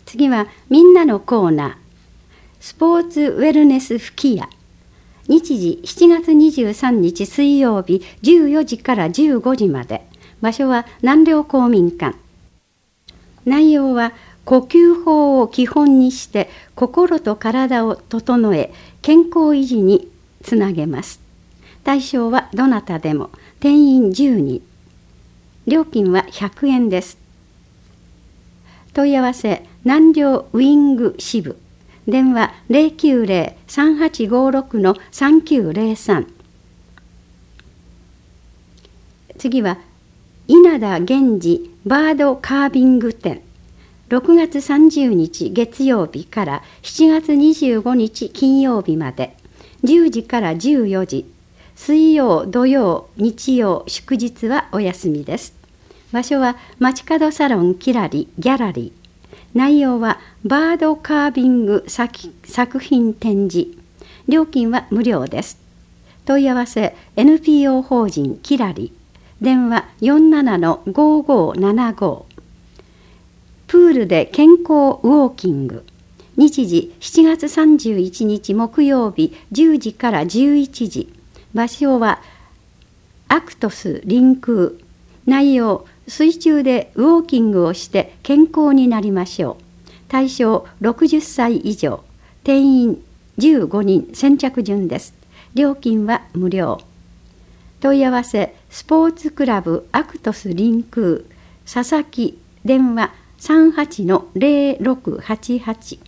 次はみんなのコーナー、スポーツウェルネス吹き矢。日時7月23日水曜日14時から15時まで。場所は南陵公民館。内容は呼吸法を基本にして心と体を整え健康維持につなげます。対象はどなたでも、定員10人。料金は100円です。問い合わせ南陵ウィング支部。電話 090-3856-3903。次は稲田源氏バードカービング展。6月30日月曜日から7月25日金曜日まで。10時から14時。水曜、土曜、日曜、祝日はお休みです。場所は街角サロンキラリギャラリー。内容はバードカービング作品展示。料金は無料です。問い合わせ NPO 法人キラリ。電話 47-5575。プールで健康ウォーキング。日時7月31日木曜日10時から11時。場所はアクトスリンク。内容、水中でウォーキングをして健康になりましょう。対象60歳以上。定員15人。先着順です。料金は無料。問い合わせスポーツクラブアクトスリンク佐々木。電話 38-0688。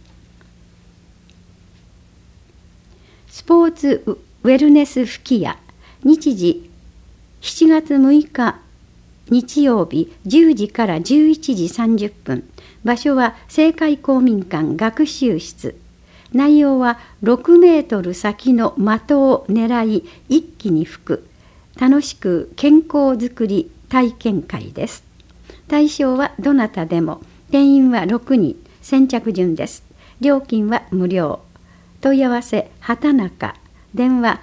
スポーツウェルネス吹き矢。日時7月6日日曜日10時から11時30分。場所は青海公民館学習室。内容は6メートル先の的を狙い一気に吹く楽しく健康づくり体験会です。対象はどなたでも。定員は6人。先着順です。料金は無料。問い合わせ畑中。電話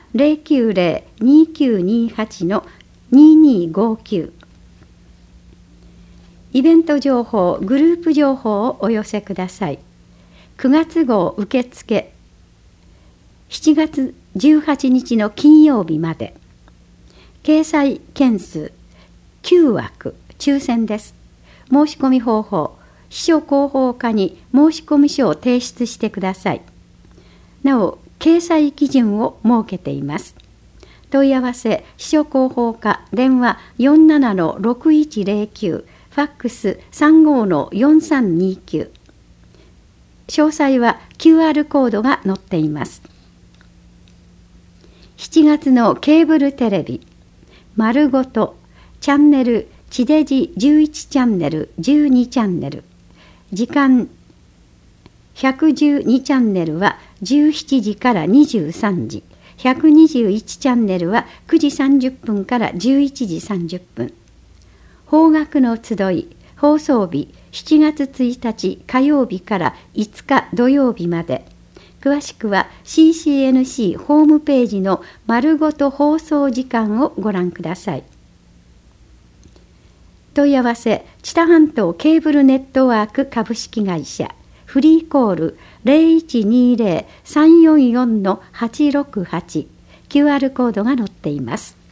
090-2928-2259。イベント情報、グループ情報をお寄せください。9月号受付7月18日の金曜日まで。掲載件数9枠抽選です。申し込み方法、秘書広報課に申込書を提出してください。なお、掲載基準を設けています。問い合わせ秘書広報課。電話 47-6109。ファックス 35-4329。詳細は QR コードが載っています。7月のケーブルテレビ丸ごとチャンネル地デジ11チャンネル12チャンネル時間112チャンネルは17時から23時、121チャンネルは9時30分から11時30分。邦楽の集い、放送日7月1日火曜日から5日土曜日まで。詳しくは CCNC ホームページの丸ごと放送時間をご覧ください。問い合わせ知多半島ケーブルネットワーク株式会社。フリーコール 0120-344-868。QR コードが載っています。